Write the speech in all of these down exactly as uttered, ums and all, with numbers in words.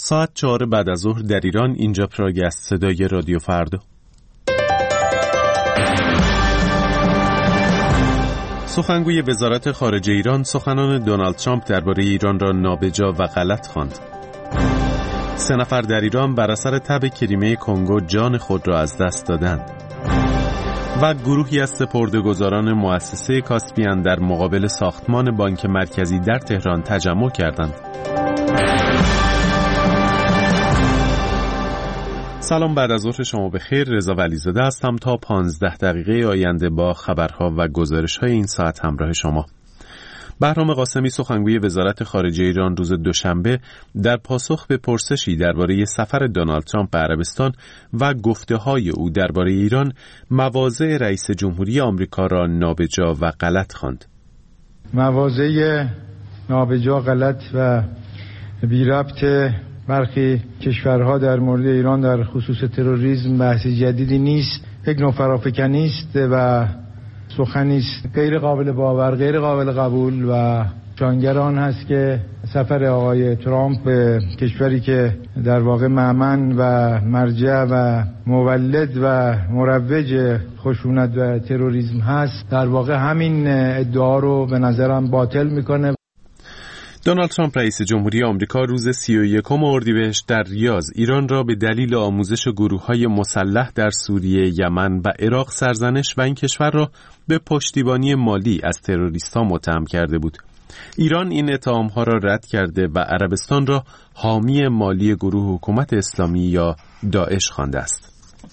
ساعت چهار بعد از ظهر در ایران. اینجا پراگ است. صدای رادیو فردا. سخنگوی وزارت خارجه ایران سخنان دونالد ترامپ درباره ایران را نابجا و غلط خواند. سه نفر در ایران بر اثر تب کریمه کنگو جان خود را از دست دادند. و گروهی از سپرده‌گذاران مؤسسه کاسپیان در مقابل ساختمان بانک مرکزی در تهران تجمع کردند. سلام، بعد از ظهر شما بخیر. رضا ولیزاده هستم. تا پانزده دقیقه آینده با خبرها و گزارش‌های این ساعت همراه شما. بهرام قاسمی سخنگوی وزارت خارجه ایران روز دوشنبه در پاسخ به پرسشی درباره سفر دونالد ترامپ به عربستان و گفته‌های او درباره ایران مواضع رئیس جمهوری آمریکا را نابجا و غلط خواند. مواضع نابجا، غلط و بی ربط برخی کشورها در مورد ایران در خصوص تروریسم بحث جدیدی نیست، یک نوع فرافکنی است و سخنی است غیر قابل باور، غیر قابل قبول و شانگر آن هست که سفر آقای ترامپ به کشوری که در واقع مأمن و مرجع و مولد و مروج خشونت و تروریسم هست، در واقع همین ادعا رو به نظرم باطل میکنه. دونالد ترامپ رئیس جمهوری آمریکا روز سی و یکم اردیبهشت در ریاض ایران را به دلیل آموزش گروه‌های مسلح در سوریه، یمن و عراق سرزنش و این کشور را به پشتیبانی مالی از تروریست‌ها متهم کرده بود. ایران این اتهام‌ها را رد کرده و عربستان را حامی مالی گروه حکومت اسلامی یا داعش خوانده است.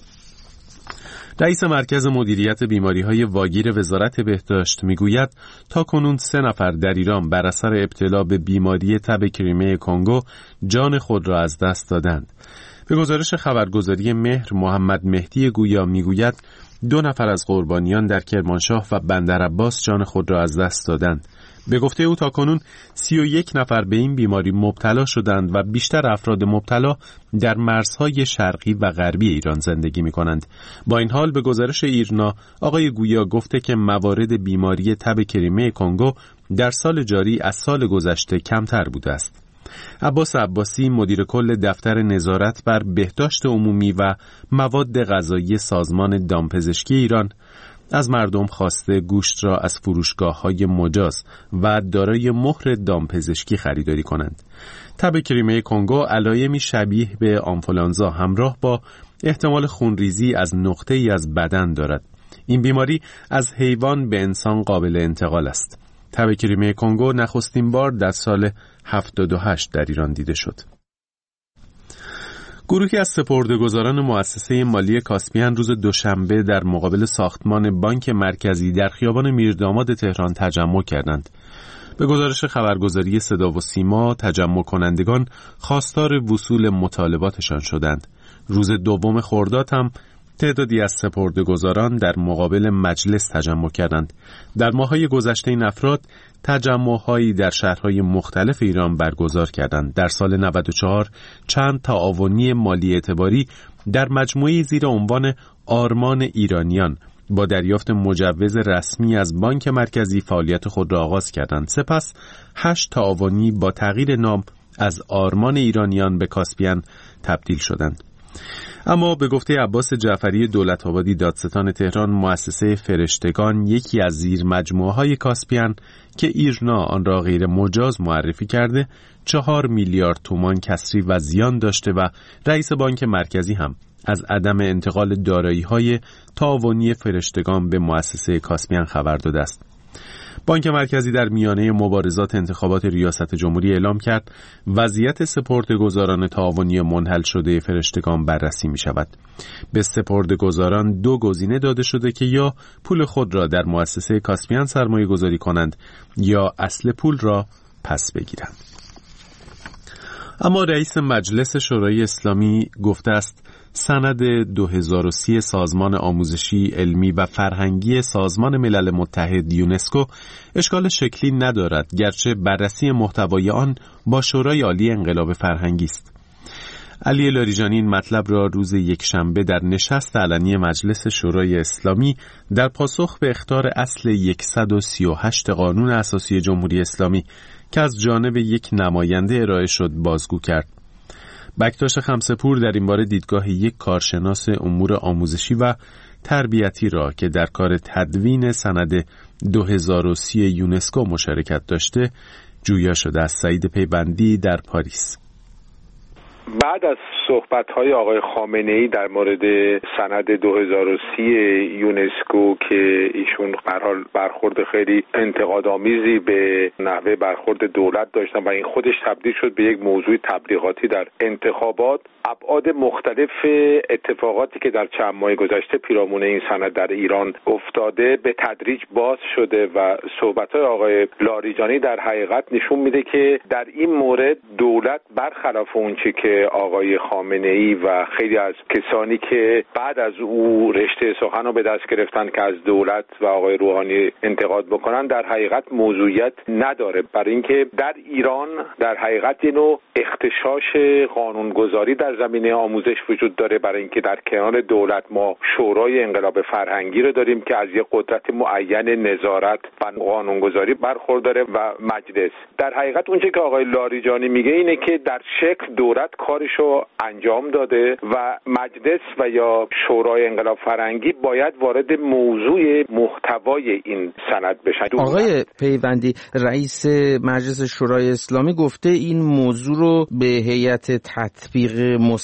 رئیس مرکز مدیریت بیماری‌های واگیر وزارت بهداشت میگوید تا کنون سه نفر در ایران بر اثر ابتلا به بیماری تب کریمه کنگو جان خود را از دست دادند. به گزارش خبرگزاری مهر، محمد مهدی گویا میگوید دو نفر از قربانیان در کرمانشاه و بندرعباس جان خود را از دست دادند. به گفته او تاکنون سی و یک نفر به این بیماری مبتلا شدند و بیشتر افراد مبتلا در مرزهای شرقی و غربی ایران زندگی می کنند. با این حال به گزارش ایرنا آقای گویا گفته که موارد بیماری تب کریمه کنگو در سال جاری از سال گذشته کمتر بوده است. عباس عباسی مدیر کل دفتر نظارت بر بهداشت عمومی و مواد غذایی سازمان دامپزشکی ایران از مردم خواسته گوشت را از فروشگاه‌های مجاز و دارای مهر دامپزشکی خریداری کنند. تب کریمه کنگو علایمی شبیه به آنفولانزا همراه با احتمال خونریزی از نقطه‌ای از بدن دارد. این بیماری از حیوان به انسان قابل انتقال است. تب کریمه کنگو نخستین بار در سال هفتاد و هشت در ایران دیده شد. گروهی از سپرده‌گذاران مؤسسه مالی کاسپیان روز دوشنبه در مقابل ساختمان بانک مرکزی در خیابان میرداماد تهران تجمع کردند. به گزارش خبرگزاری صدا و سیما تجمع کنندگان خواستار وصول مطالباتشان شدند. روز دوم خرداد هم تعدادی از سپرده‌گذاران در مقابل مجلس تجمع کردند. در ماه‌های گذشته این افراد تجمع‌هایی در شهرهای مختلف ایران برگزار کردند. در سال نود و چهار چند تعاونی مالی اعتباری در مجموعه زیر عنوان آرمان ایرانیان با دریافت مجوز رسمی از بانک مرکزی فعالیت خود را آغاز کردند. سپس هشت تعاونی با تغییر نام از آرمان ایرانیان به کاسپیان تبدیل شدند. اما به گفته عباس جعفری دولت‌آبادی دادستان تهران، مؤسسه فرشتگان یکی از زیر مجموعه‌های کاسپیان که ایرنا آن را غیر مجاز معرفی کرده، چهار میلیارد تومان کسری و زیان داشته و رئیس بانک مرکزی هم از عدم انتقال دارایی‌های تعاونی فرشتگان به مؤسسه کاسپیان خبر داده است. بانک مرکزی در میانه مبارزات انتخابات ریاست جمهوری اعلام کرد وضعیت سپرده‌گذاران تعاونی منحل شده فرشتگان بررسی می شود. به سپرده‌گذاران دو گزینه داده شده که یا پول خود را در مؤسسه کاسپیان سرمایه گذاری کنند یا اصل پول را پس بگیرند. اما رئیس مجلس شورای اسلامی گفته است سند دو هزار و سی سازمان آموزشی، علمی و فرهنگی سازمان ملل متحد یونسکو اشکال شکلی ندارد، گرچه بررسی محتوای آن با شورای عالی انقلاب فرهنگی است. علی لاریجانی این مطلب را روز یکشنبه در نشست علنی مجلس شورای اسلامی در پاسخ به اخطار اصل صد و سی و هشت قانون اساسی جمهوری اسلامی که از جانب یک نماینده ارائه شد بازگو کرد. بکتاش خمسه‌پور در این باره دیدگاه یک کارشناس امور آموزشی و تربیتی را که در کار تدوین سند دو هزار و سی یونسکو مشارکت داشته جویا شده. از سعید پیوندی در پاریس. بعد از صحبت‌های آقای خامنه‌ای در مورد سند دو هزار و سی یونسکو که ایشون به هر حال برخورد خیلی انتقادآمیزی به نحوه برخورد دولت داشتن و این خودش تبدیل شد به یک موضوع تبلیغاتی در انتخابات، ابعاد مختلف اتفاقاتی که در چند ماه گذشته پیرامون این سند در ایران افتاده به تدریج باز شده و صحبت‌های آقای لاریجانی در حقیقت نشون میده که در این مورد دولت برخلاف اونچه که آقای خامنه‌ای و خیلی از کسانی که بعد از او رشته سخن رو به دست گرفتن که از دولت و آقای روحانی انتقاد بکنن در حقیقت موضوعیت نداره، برای اینکه در ایران در حقیقت یه نوع اختشاش قانونگذاری در زمینه آموزش وجود داره، برای اینکه در کنار دولت ما شورای انقلاب فرهنگی رو داریم که از یک قدرت معین نظارت و قانونگذاری برخورداره و مجلس. در حقیقت اونچه که آقای لاریجانی میگه اینه که در شکل دولت کارشو انجام داده و مجلس و یا شورای انقلاب فرهنگی باید وارد موضوع محتوای این سند بشن. آقای پیوندی، رئیس مجلس شورای اسلامی گفته این موضوع رو به هیئت تطبیق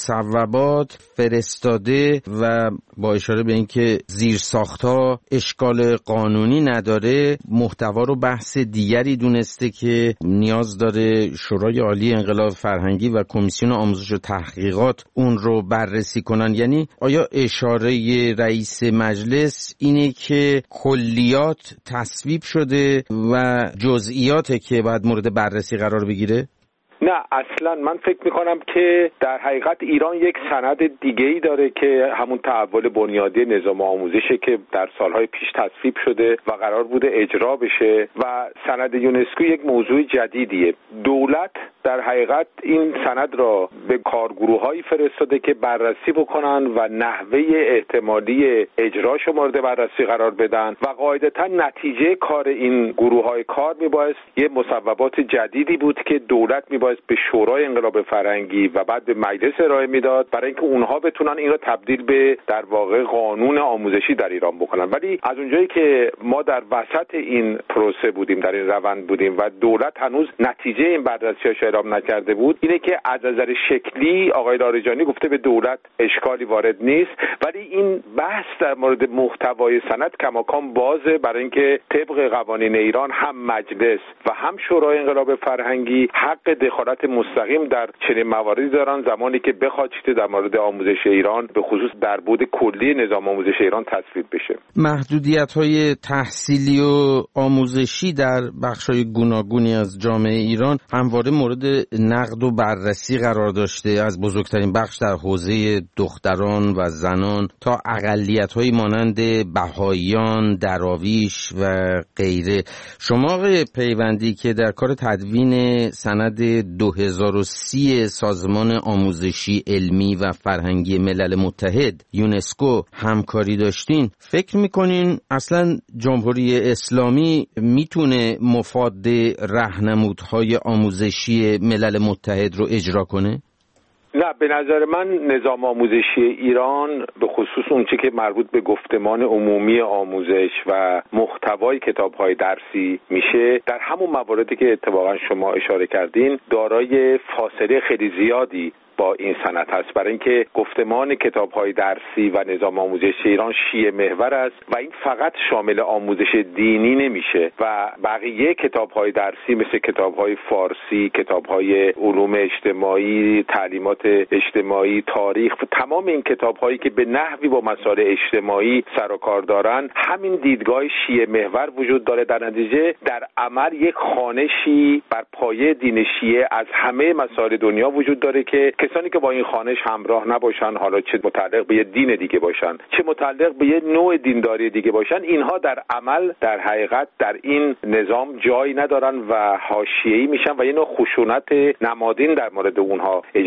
مصوبات فرستاده و با اشاره به اینکه زیرساخت‌ها اشکال قانونی نداره، محتوا رو بحث دیگری دونسته که نیاز داره شورای عالی انقلاب فرهنگی و کمیسیون آموزش و تحقیقات اون رو بررسی کنن. یعنی آیا اشاره رئیس مجلس اینه که کلیات تصویب شده و جزئیاته که باید مورد بررسی قرار بگیره؟ نه، اصلا من فکر میکنم که در حقیقت ایران یک سند دیگه‌ای داره که همون تحول بنیادی نظام آموزشه که در سالهای پیش تصویب شده و قرار بوده اجرا بشه و سند یونسکو یک موضوع جدیدیه. دولت در حقیقت این سند را به کارگروه‌هایی فرستاده که بررسی بکنن و نحوه احتمالی اجراش مورد بررسی قرار بدن و قاعدتا نتیجه کار این گروه‌های کار میبایست یه مصوبات جدیدی بود که دولت میبایست به شورای انقلاب فرهنگی و بعد به مجلس ارائه میداد برای اینکه اونها بتونن این رو تبدیل به در واقع قانون آموزشی در ایران بکنن. ولی از اونجایی که ما در وسط این پروسه بودیم، در این روند بودیم و دولت هنوز نتیجه این بررسی‌هاش اعلام نکرده بود، اینه که از نظر شکلی آقای لاریجانی گفته به دولت اشکالی وارد نیست، ولی این بحث در مورد محتوای سند کماکان بازه، برای اینکه طبق قوانین ایران هم مجلس و هم شورای انقلاب فرهنگی حق دخالت مستقیم در چنین مواردی دارن زمانی که بخواد چیزی در مورد آموزش ایران به خصوص در بعد کلی نظام آموزش ایران تصویب بشه. محدودیت‌های تحصیلی و آموزشی در بخش‌های گوناگونی از جامعه ایران همواره مورد نقد و بررسی قرار داشته، از بزرگترین بخش در حوزه دختران و زنان تا اقلیت‌های مانند بهائیان، دراویش و غیره. شما آقای پیوندی که در کار تدوین سند دو هزار و سی سازمان آموزشی علمی و فرهنگی ملل متحد یونسکو همکاری داشتین، فکر میکنین اصلا جمهوری اسلامی میتونه مفاد راهنمودهای آموزشی ملل متحد رو اجرا کنه؟ نه، به نظر من نظام آموزشی ایران به خصوص اونچه که مربوط به گفتمان عمومی آموزش و محتوای کتاب‌های درسی میشه در همون مواردی که اتفاقا شما اشاره کردین دارای فاصله خیلی زیادی با این سند هست، برای اینکه گفتمان کتاب‌های درسی و نظام آموزشی ایران شیعه محور است و این فقط شامل آموزش دینی نمیشه و بقیه کتاب‌های درسی مثل کتاب‌های فارسی، کتاب‌های علوم اجتماعی، تعلیمات اجتماعی، تاریخ، تمام این کتاب‌هایی که به نحوی با مسائل اجتماعی سر و کار دارن همین دیدگاه شیعه محور وجود داره. در نتیجه در عمل یک خوانشی بر پایه دین شیعه از همه مسائل دنیا وجود داره که کسانی که با این خوانش همراه نباشن، حالا چه متعلق به یه دین دیگه باشن چه متعلق به یه نوع دینداری دیگه باشن، اینها در عمل در حقیقت در این نظام جایی ندارن و حاشیه‌ای میشن و یه نوع خشونت نمادین در مورد اونها اجرا میشه.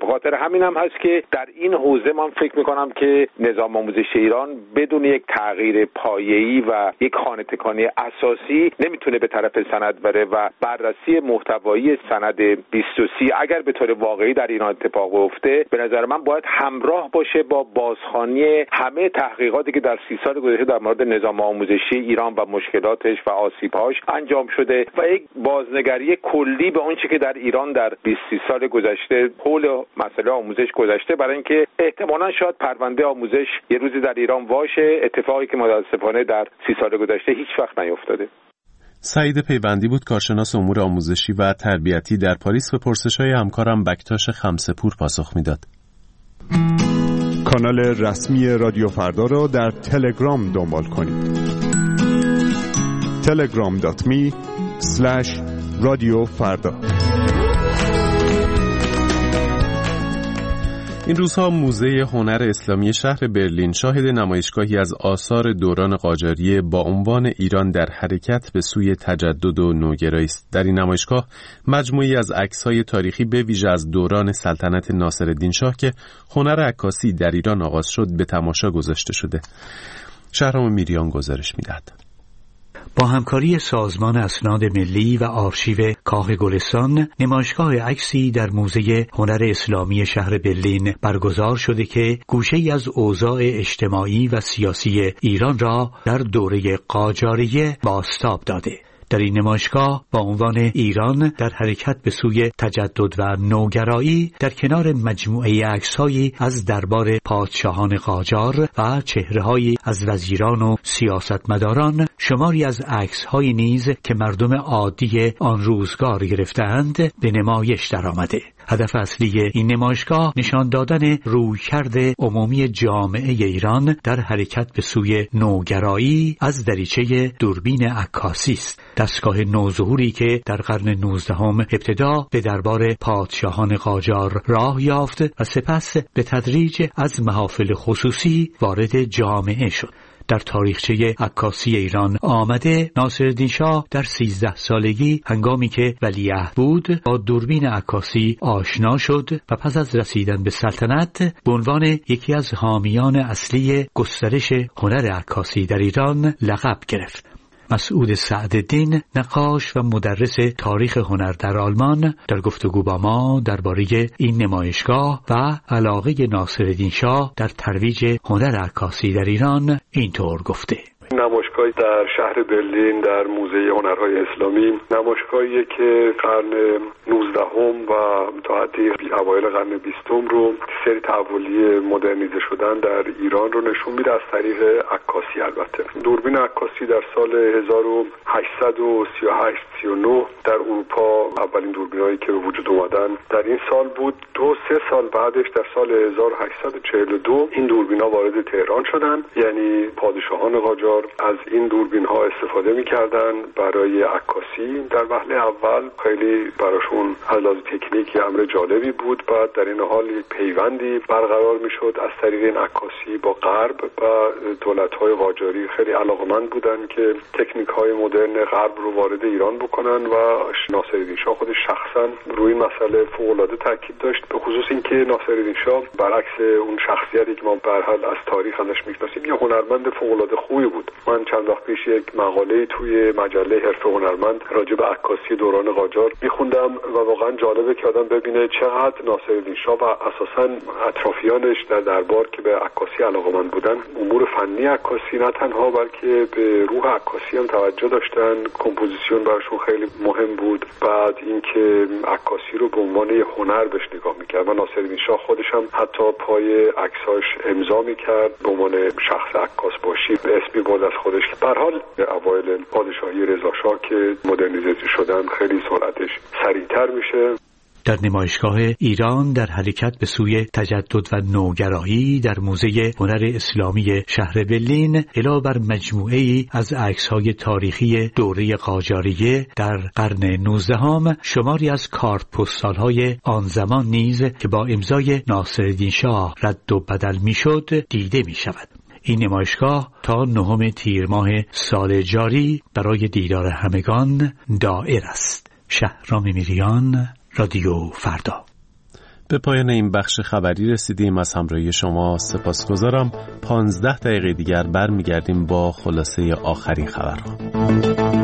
به خاطر همین هم هست که در این حوزه من فکر میکنم که نظام آموزشی ایران بدون یک تغییر پایه‌ای و یک خانه تکانی اساسی نمیتونه به طرف سند بره و بررسی محتوایی سند بیست و سی اگر به طور واقعی در ایران اتفاق افته به نظر من باید همراه باشه با بازخوانی همه تحقیقاتی که در سی سال گذشته در مورد نظام آموزشی ایران و مشکلاتش و آسیب‌هاش انجام شده و یک بازنگری کلی به اون چیزی که در ایران در بیست سال گذشته حول مسئله آموزش گذشته، برای اینکه احتمالاً شاید پرونده آموزش یه روزی در ایران واشه، اتفاقی که متأسفانه در سی سال گذشته هیچ وقت نیفتاده. سعید پیوندی بود، کارشناس امور آموزشی و تربیتی در پاریس، به پرسش‌های همکارم بکتاش خمسه‌پور پاسخ میداد. کانال رسمی رادیو فردا را در تلگرام دنبال کنید. تلگرام دات می اسلش رادیو فردا. این روزها موزه هنر اسلامی شهر برلین شاهد نمایشگاهی از آثار دوران قاجاریه با عنوان ایران در حرکت به سوی تجدد و نوگرایی است. در این نمایشگاه مجموعی از عکس‌های تاریخی به ویژه از دوران سلطنت ناصرالدین شاه که هنر عکاسی در ایران آغاز شد به تماشا گذاشته شده. شهرام میریان گزارش می‌دهد. با همکاری سازمان اسناد ملی و آرشیو کاخ گلستان، نمایشگاه عکسی در موزه هنر اسلامی شهر برلین برگزار شده که گوشه‌ای از اوضاع اجتماعی و سیاسی ایران را در دوره قاجاریه بازتاب داده. در این نمایشگاه با عنوان ایران در حرکت به سوی تجدد و نوگرایی در کنار مجموعه عکس‌هایی از دربار پادشاهان قاجار و چهره‌هایی از وزیران و سیاستمداران، شماری از عکس‌هایی نیز که مردم عادی آن روزگار گرفتند به نمایش درآمده. هدف اصلی این نمایشگاه نشان دادن رویکرد عمومی جامعه ایران در حرکت به سوی نوگرایی از دریچه دوربین عکاسی است. دستگاه نوظهوری که در قرن نوزدهم ابتدا به دربار پادشاهان قاجار راه یافت و سپس به تدریج از محافل خصوصی وارد جامعه شد. در تاریخچه عکاسی ایران آمده ناصرالدین شاه در سیزده سالگی هنگامی که ولیعهد بود با دوربین عکاسی آشنا شد و پس از رسیدن به سلطنت به عنوان یکی از حامیان اصلی گسترش هنر عکاسی در ایران لقب گرفت. مسعود سعدالدین، نقاش و مدرس تاریخ هنر در آلمان، در گفتگو با ما درباره این نمایشگاه و علاقه ناصرالدین شاه در ترویج هنر عکاسی در ایران اینطور گفته: نمایشگاهی در شهر برلین در موزه هنرهای اسلامی، نمایشگاهی که قرن نوزدهم و تا حدی اوایل قرن بیستم رو سری تحولی مدرنیزه شدن در ایران رو نشون میده از طریق عکاسی. البته دوربین عکاسی در سال هزار و هشتصد و سی و هشت سی و نه در اروپا اولین دوربینایی که به وجود اومدن در این سال بود. دو سه سال بعدش در سال هزار و هشتصد و چهل و دو این دوربینا وارد تهران شدن، یعنی پادشاهان قاجار از این دوربین ها استفاده می‌کردن برای عکاسی. در وهله اول خیلی براشون از لحاظ تکنیکی امر جالبی بود. بعد در این حال یک پیوندی برقرار میشد از طریق این عکاسی با غرب و دولت‌های قاجاری خیلی علاقمند بودن که تکنیک‌های مدرن غرب رو وارد ایران بکنن و ناصرالدین شاه خودش شخصا روی این مسئله فوق‌العاده تاکید داشت، به خصوص اینکه ناصرالدین شاه برعکس اون شخصیتی که ما به هر حال از تاریخ ازش می‌شناسیم یه هنرمند فوق‌العاده خوبی بود. من چند وقت پیش یک مقاله توی مجله حرفه هنرمند راجع به عکاسی دوران قاجار می‌خوندم و واقعا جالبه که آدم ببینه چقدر ناصرالدین شاه و اساساً اطرافیانش در دربار که به عکاسی علاقه‌مند بودن، امور فنی عکاسی نه تنها بلکه به روح عکاسی هم توجه داشتن. کمپوزیسیون براشون خیلی مهم بود. بعد اینکه عکاسی رو به عنوان یه هنر بهش نگاه می‌کرد و ناصرالدین شاه خودش هم حتی پای عکساش امضا می‌کرد به عنوان شخص عکاس باشی، به اسمی بود از خودش. به هر حال اوایل پادشاهی رضا شاه که مدرنیزه شدن خیلی سرعتش سریعتر میشه. در نمایشگاه ایران در حرکت به سوی تجدد و نوگرایی در موزه هنر اسلامی شهر برلین علاوه بر مجموعه‌ای از عکس‌های تاریخی دوره قاجاریه در قرن نوزدهم، شماری از کارت پستال‌های آن زمان نیز که با امضای ناصرالدین شاه رد و بدل می‌شد دیده می‌شود. این نمایشگاه تا نهم تیر ماه سال جاری برای دیدار همگان دائر است. شهرام میریان، رادیو فردا. به پایان این بخش خبری رسیدیم. از همراهی شما سپاسگزارم. پانزده دقیقه دیگر برمیگردیم با خلاصه آخرین خبرها.